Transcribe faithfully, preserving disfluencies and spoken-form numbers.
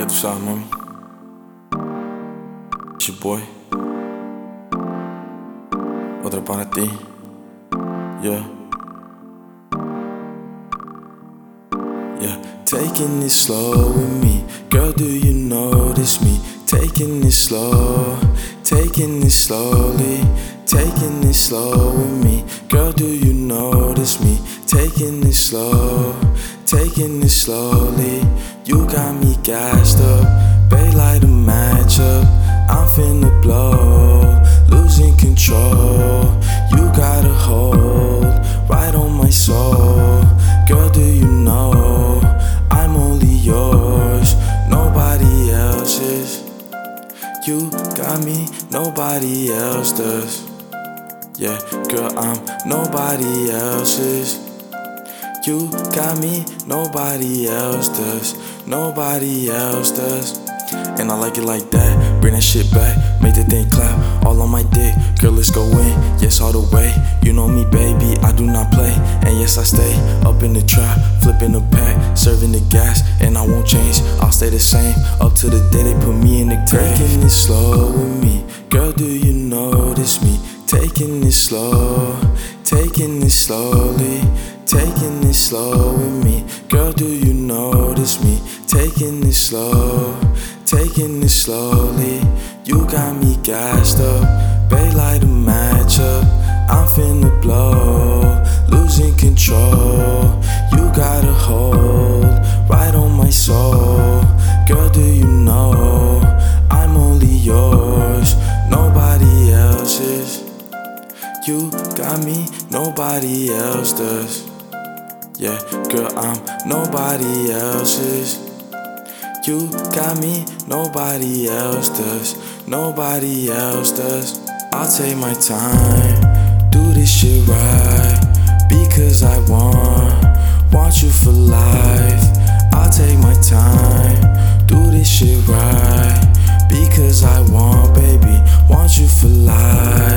Ya tú sabes, mami. It's your boy. Otra para ti. Yeah. Yeah. Taking it slow with me. Girl, do you notice me? Taking it slow. Taking it slowly. Taking it slow with me. Girl, do you notice me? Taking it slow. Taking it slowly. You got me gassed up. Babe, light a match up. I'm finna blow. Losing control. You got a hold right on my soul. Girl, do you know I'm only yours, nobody else's. You got me, nobody else does. Yeah, girl, I'm nobody else's. You got me, nobody else does. Nobody else does. And I like it like that. Bring that shit back, make the thing clap. All on my dick, girl, let's go in. Yes, all the way. You know me, baby, I do not play. And yes, I stay up in the trap, flipping the pack, serving the gas, and I won't change. I'll stay the same up to the day they put me in the grave. Taking it slow with me, girl, do you notice me? Taking it slow, taking it slowly. Taking it slow with me, girl, do you notice me? Taking it slow, taking it slowly. You got me gassed up, babe, light a match up. I'm finna blow, losing control. You got a hold right on my soul. Girl, do you know I'm only yours, nobody else's. You got me, nobody else does. Yeah, girl, I'm nobody else's. You got me, nobody else does. Nobody else does. I'll take my time, do this shit right, because I want, want you for life. I'll take my time, do this shit right, because I want, baby, want you for life.